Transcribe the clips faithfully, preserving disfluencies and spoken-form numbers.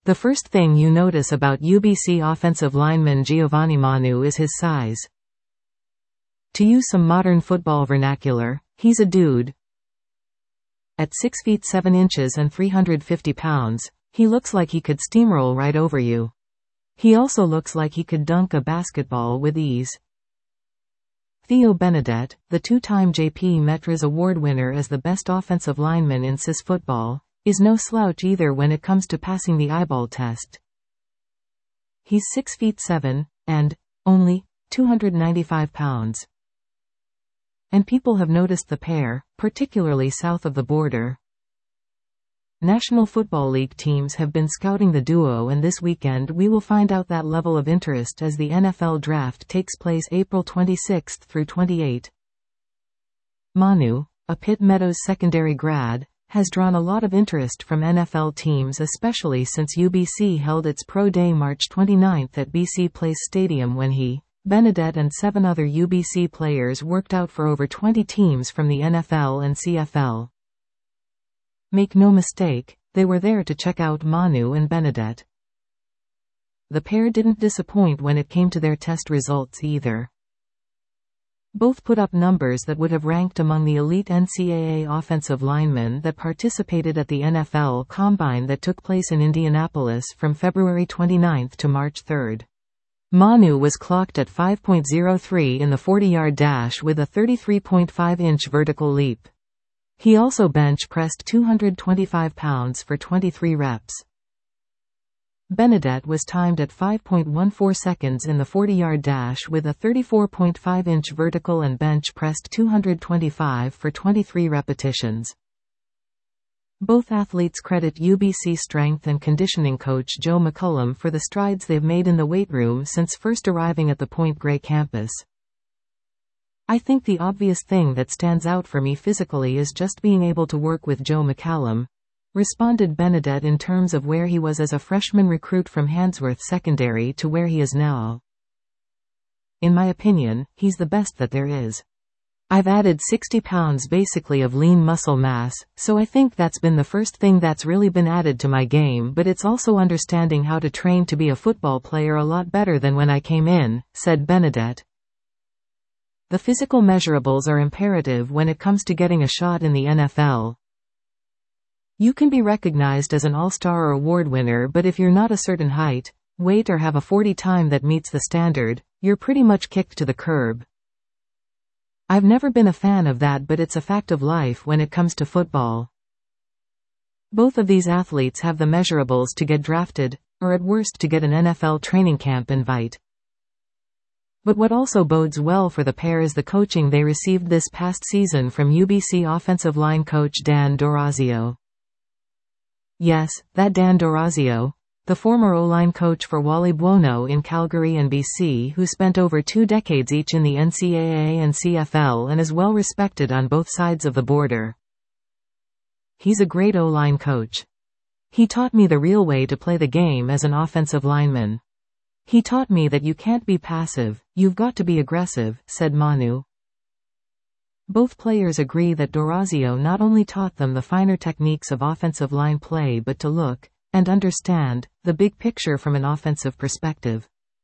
The first thing you notice about U B C offensive lineman Giovanni Manu is his size. To use some modern football vernacular, he's a dude. At six feet seven inches and three hundred fifty pounds, he looks like he could steamroll right over you. He also looks like he could dunk a basketball with ease. Theo Benedette, the two-time J P Metres Award winner as the best offensive lineman in C I S football, is no slouch either when it comes to passing the eyeball test. He's six feet seven, and only two hundred ninety-five pounds. And people have noticed the pair, particularly south of the border. National Football League teams have been scouting the duo, and this weekend we will find out that level of interest as the N F L draft takes place April twenty-sixth through twenty-eighth. Manu, a Pitt Meadows secondary grad, has drawn a lot of interest from N F L teams, especially since U B C held its pro day March twenty-ninth at B C Place Stadium, when he, Benedette and seven other U B C players worked out for over twenty teams from the N F L and C F L. Make no mistake, they were there to check out Manu and Benedette. The pair didn't disappoint when it came to their test results either. Both put up numbers that would have ranked among the elite N C double A offensive linemen that participated at the N F L Combine that took place in Indianapolis from February twenty-ninth to March third. Manu was clocked at five point oh three in the forty-yard dash with a thirty-three point five inch vertical leap. He also bench-pressed two hundred twenty-five pounds for twenty-three reps. Benedette was timed at five point one four seconds in the forty-yard dash with a thirty-four point five inch vertical and bench-pressed two hundred twenty-five for twenty-three repetitions. Both athletes credit U B C strength and conditioning coach Joe McCullum for the strides they've made in the weight room since first arriving at the Point Grey campus. I think the obvious thing that stands out for me physically is just being able to work with Joe McCullum, responded Benedette in terms of where he was as a freshman recruit from Handsworth Secondary to where he is now. In my opinion, he's the best that there is. I've added sixty pounds basically of lean muscle mass, so I think that's been the first thing that's really been added to my game, but it's also understanding how to train to be a football player a lot better than when I came in, said Benedette. The physical measurables are imperative when it comes to getting a shot in the N F L. You can be recognized as an all-star or award winner, but if you're not a certain height, weight or have a forty time that meets the standard, you're pretty much kicked to the curb. I've never been a fan of that, but it's a fact of life when it comes to football. Both of these athletes have the measurables to get drafted, or at worst to get an N F L training camp invite. But what also bodes well for the pair is the coaching they received this past season from U B C offensive line coach Dan D'Orazio. Yes, that Dan D'Orazio, the former O-line coach for Wally Buono in Calgary and B C, who spent over two decades each in the N C double A and C F L and is well respected on both sides of the border. He's a great O-line coach. He taught me the real way to play the game as an offensive lineman. He taught me that you can't be passive, you've got to be aggressive, said Manu. Both players agree that D'Orazio not only taught them the finer techniques of offensive line play but to look, and understand, the big picture from an offensive perspective.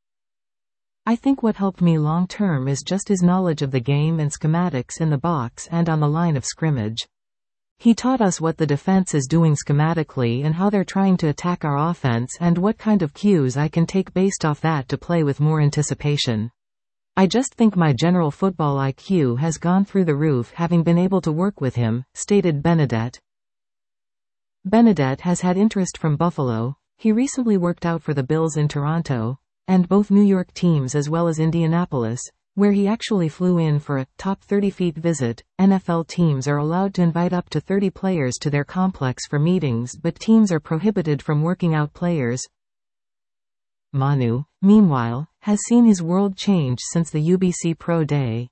I think what helped me long term is just his knowledge of the game and schematics in the box and on the line of scrimmage. He taught us what the defense is doing schematically and how they're trying to attack our offense and what kind of cues I can take based off that to play with more anticipation. I just think my general football I Q has gone through the roof having been able to work with him, stated Benedette. Benedette has had interest from Buffalo. He recently worked out for the Bills in Toronto, and both New York teams as well as Indianapolis, where he actually flew in for a top thirty feet visit. N F L teams are allowed to invite up to thirty players to their complex for meetings, but teams are prohibited from working out players. Manu, meanwhile, has seen his world change since the U B C Pro Day.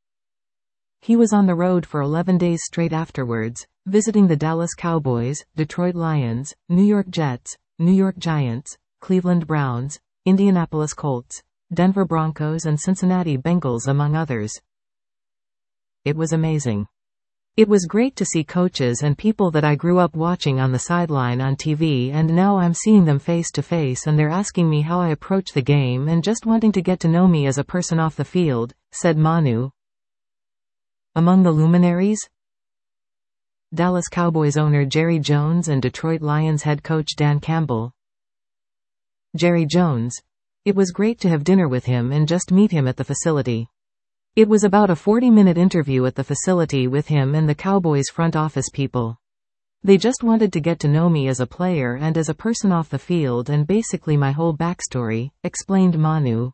He was on the road for eleven days straight afterwards, visiting the Dallas Cowboys, Detroit Lions, New York Jets, New York Giants, Cleveland Browns, Indianapolis Colts, Denver Broncos and Cincinnati Bengals among others. It was amazing. It was great to see coaches and people that I grew up watching on the sideline on T V, and now I'm seeing them face to face and they're asking me how I approach the game and just wanting to get to know me as a person off the field," said Manu. Among the luminaries? Dallas Cowboys owner Jerry Jones and Detroit Lions head coach Dan Campbell. Jerry Jones. It was great to have dinner with him and just meet him at the facility. It was about a forty-minute interview at the facility with him and the Cowboys front office people. They just wanted to get to know me as a player and as a person off the field and basically my whole backstory, explained Manu.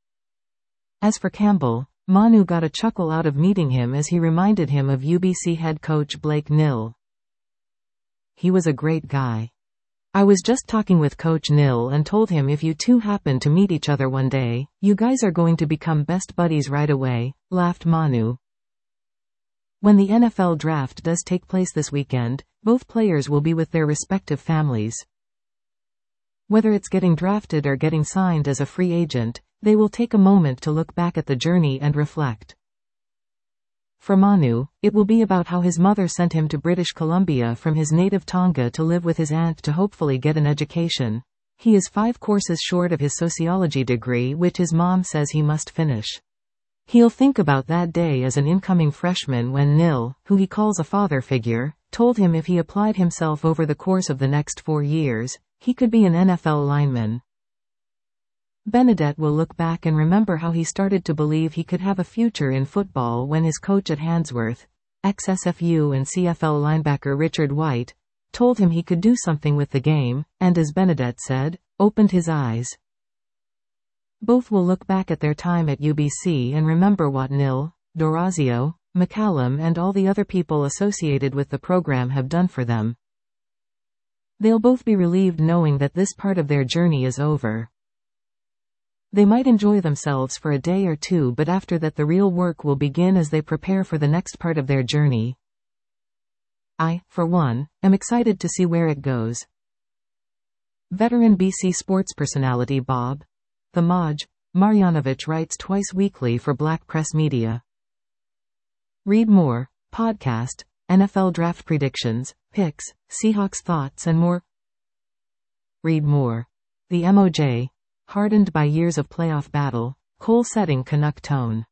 As for Campbell, Manu got a chuckle out of meeting him as he reminded him of U B C head coach Blake Nill. "He was a great guy. I was just talking with Coach Nill and told him if you two happen to meet each other one day, you guys are going to become best buddies right away," laughed Manu. When the N F L draft does take place this weekend, both players will be with their respective families. Whether it's getting drafted or getting signed as a free agent, they will take a moment to look back at the journey and reflect. For Manu, it will be about how his mother sent him to British Columbia from his native Tonga to live with his aunt to hopefully get an education. He is five courses short of his sociology degree, which his mom says he must finish. He'll think about that day as an incoming freshman when Nill, who he calls a father figure, told him if he applied himself over the course of the next four years, he could be an N F L lineman. Benedette will look back and remember how he started to believe he could have a future in football when his coach at Handsworth, ex-S F U and C F L linebacker Richard White, told him he could do something with the game, and as Benedette said, opened his eyes. Both will look back at their time at U B C and remember what Nill, D'Orazio, McCallum and all the other people associated with the program have done for them. They'll both be relieved knowing that this part of their journey is over. They might enjoy themselves for a day or two, but after that the real work will begin as they prepare for the next part of their journey. I, for one, am excited to see where it goes. Veteran B C sports personality Bob the Maj Marjanovic writes twice weekly for Black Press Media. Read more, podcast, N F L draft predictions, picks, Seahawks thoughts and more. Read more. The M O J. Hardened by years of playoff battle, coal setting Canuck tone.